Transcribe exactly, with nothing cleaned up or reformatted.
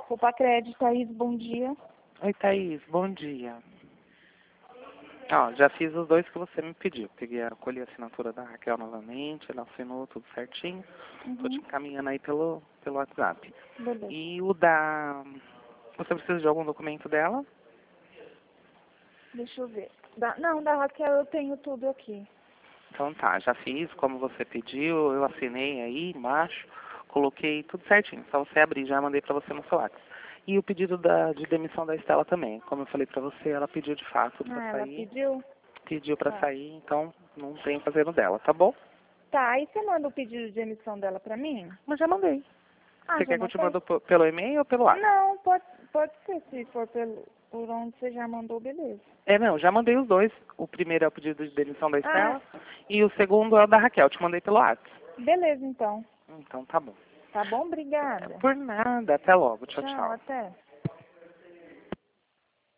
Opa Crédito, Thaís, bom dia. Oi, Thaís, bom dia. Ó, já fiz os dois que você me pediu. Peguei, a- colhi a assinatura da Raquel novamente, ela assinou tudo certinho. Tô te Uhum. encaminhando aí pelo, pelo WhatsApp. Beleza. E o da... Você precisa de algum documento dela? Deixa eu ver. Da... Não, da Raquel eu tenho tudo aqui. Então tá, já fiz como você pediu, eu assinei aí embaixo, coloquei tudo certinho. Só você abrir, já mandei pra você no seu WhatsApp. E o pedido da, de demissão da Estela também. Como eu falei pra você, ela pediu de fato pra Ah, ela sair. pediu? Pediu pra Tá. sair, então não tem fazendo dela, tá bom? Tá, aí você manda o pedido de emissão dela pra mim? Mas já mandei. Ah, Você já quer que eu te mandei? mande p- pelo e-mail ou pelo WhatsApp? Não, pode, pode ser, se for pelo, por onde você já mandou, beleza. É, não, já mandei os dois. O primeiro é o pedido de demissão da Ah, Estela e o segundo é o da Raquel. Te mandei pelo WhatsApp. beleza então. Então tá bom. Tá bom? Obrigada. Por nada. Até logo. Tchau, Tchau, tchau. até.